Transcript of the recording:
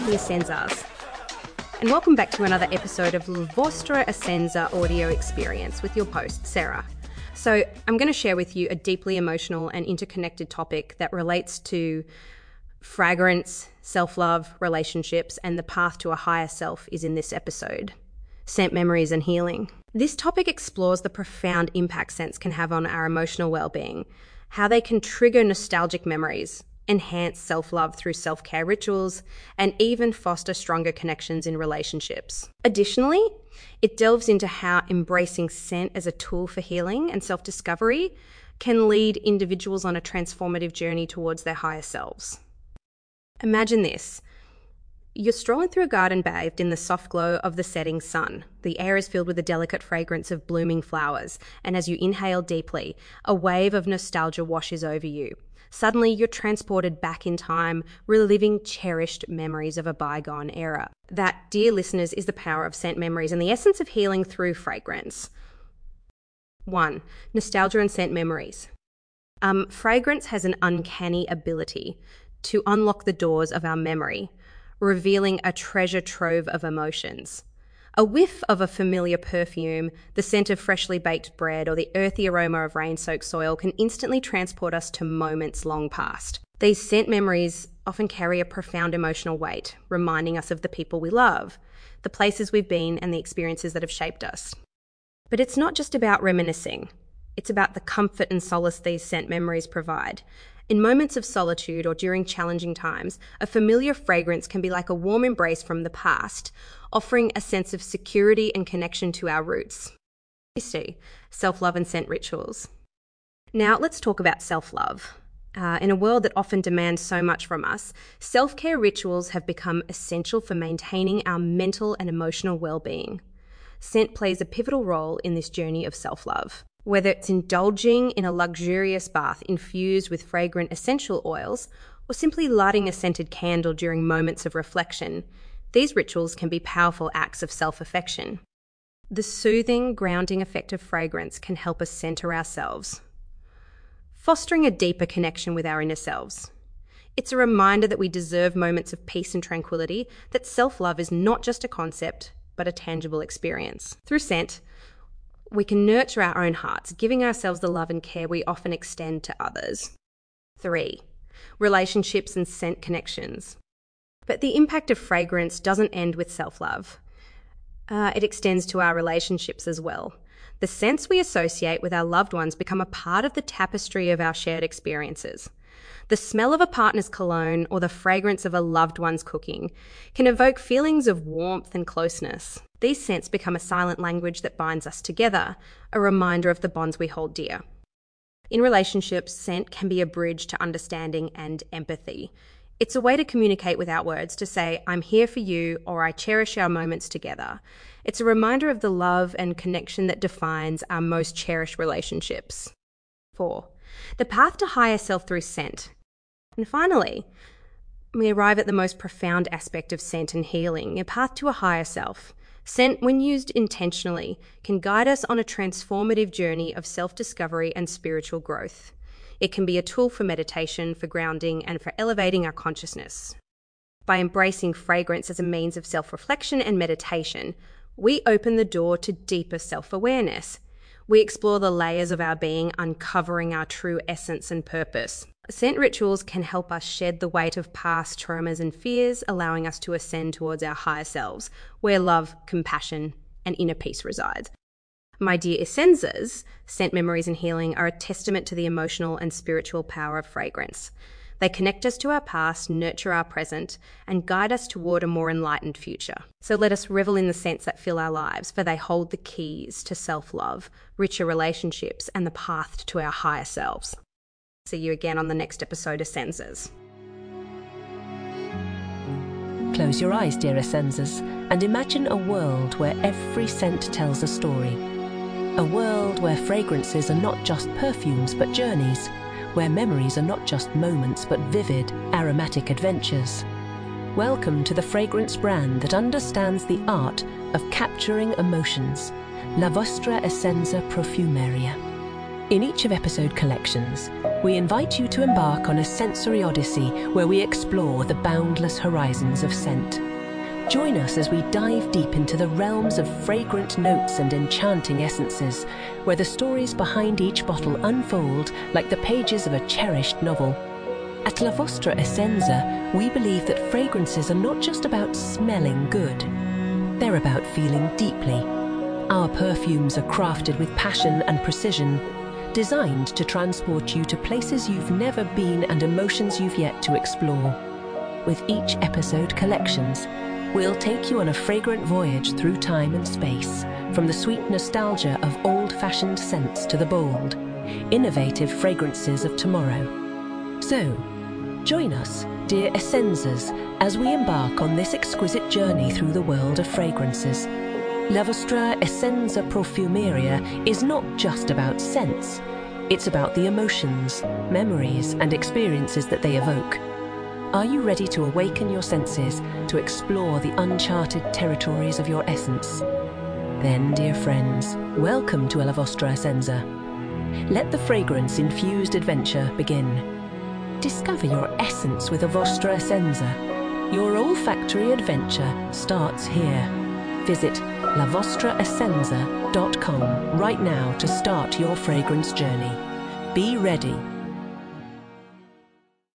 the Essenzas, and welcome back to another episode of La Vostra Essenza audio experience with your host, Sarah. So I'm going to share with you a deeply emotional and interconnected topic that relates to fragrance, self-love, relationships, and the path to a higher self is in this episode. Scent memories and healing. This topic explores the profound impact scents can have on our emotional well-being, how they can trigger nostalgic memories, enhance self-love through self-care rituals, and even foster stronger connections in relationships. Additionally, it delves into how embracing scent as a tool for healing and self-discovery can lead individuals on a transformative journey towards their higher selves. Imagine this. You're strolling through a garden bathed in the soft glow of the setting sun. The air is filled with the delicate fragrance of blooming flowers, and as you inhale deeply, a wave of nostalgia washes over you. Suddenly, you're transported back in time, reliving cherished memories of a bygone era. That, dear listeners, is the power of scent memories and the essence of healing through fragrance. 1. Nostalgia and scent memories. Fragrance has an uncanny ability to unlock the doors of our memory, revealing a treasure trove of emotions. A whiff of a familiar perfume, the scent of freshly baked bread, or the earthy aroma of rain-soaked soil can instantly transport us to moments long past. These scent memories often carry a profound emotional weight, reminding us of the people we love, the places we've been, and the experiences that have shaped us. But it's not just about reminiscing. It's about the comfort and solace these scent memories provide. In moments of solitude or during challenging times, a familiar fragrance can be like a warm embrace from the past, offering a sense of security and connection to our roots. Self-love and scent rituals. Now, let's talk about self-love. In a world that often demands so much from us, self-care rituals have become essential for maintaining our mental and emotional well-being. Scent plays a pivotal role in this journey of self-love. Whether it's indulging in a luxurious bath infused with fragrant essential oils or simply lighting a scented candle during moments of reflection, these rituals can be powerful acts of self-affection. The soothing, grounding effect of fragrance can help us center ourselves, fostering a deeper connection with our inner selves. It's a reminder that we deserve moments of peace and tranquility, that self-love is not just a concept, but a tangible experience. Through scent, we can nurture our own hearts, giving ourselves the love and care we often extend to others. 3. Relationships and scent connections. But the impact of fragrance doesn't end with self-love. It extends to our relationships as well. The scents we associate with our loved ones become a part of the tapestry of our shared experiences. The smell of a partner's cologne or the fragrance of a loved one's cooking can evoke feelings of warmth and closeness. These scents become a silent language that binds us together, a reminder of the bonds we hold dear. In relationships, scent can be a bridge to understanding and empathy. It's a way to communicate without words, to say, "I'm here for you," or "I cherish our moments together." It's a reminder of the love and connection that defines our most cherished relationships. 4. The path to higher self through scent. And finally, we arrive at the most profound aspect of scent and healing, a path to a higher self. Scent, when used intentionally, can guide us on a transformative journey of self-discovery and spiritual growth. It can be a tool for meditation, for grounding, and for elevating our consciousness. By embracing fragrance as a means of self-reflection and meditation, we open the door to deeper self-awareness. We explore the layers of our being, uncovering our true essence and purpose. Scent rituals can help us shed the weight of past traumas and fears, allowing us to ascend towards our higher selves, where love, compassion, and inner peace resides. My dear Essenzas, scent memories and healing are a testament to the emotional and spiritual power of fragrance. They connect us to our past, nurture our present, and guide us toward a more enlightened future. So let us revel in the scents that fill our lives, for they hold the keys to self-love, richer relationships, and the path to our higher selves. See you again on the next episode of Essenzas. Close your eyes, dear Essenzas, and imagine a world where every scent tells a story. A world where fragrances are not just perfumes but journeys, where memories are not just moments but vivid, aromatic adventures. Welcome to the fragrance brand that understands the art of capturing emotions, La Vostra Essenza Profumeria. In each of episode collections, we invite you to embark on a sensory odyssey where we explore the boundless horizons of scent. Join us as we dive deep into the realms of fragrant notes and enchanting essences, where the stories behind each bottle unfold like the pages of a cherished novel. At La Vostra Essenza, we believe that fragrances are not just about smelling good. They're about feeling deeply. Our perfumes are crafted with passion and precision, designed to transport you to places you've never been and emotions you've yet to explore. With each episode, Collections, we'll take you on a fragrant voyage through time and space, from the sweet nostalgia of old-fashioned scents to the bold, innovative fragrances of tomorrow. So, join us, dear Essenzas, as we embark on this exquisite journey through the world of fragrances. La Vostra Essenza Profumeria is not just about scents. It's about the emotions, memories, and experiences that they evoke. Are you ready to awaken your senses, to explore the uncharted territories of your essence? Then, dear friends, welcome to La Vostra Essenza. Let the fragrance-infused adventure begin. Discover your essence with La Vostra Essenza. Your olfactory adventure starts here. Visit lavostraessenza.com right now to start your fragrance journey. Be ready.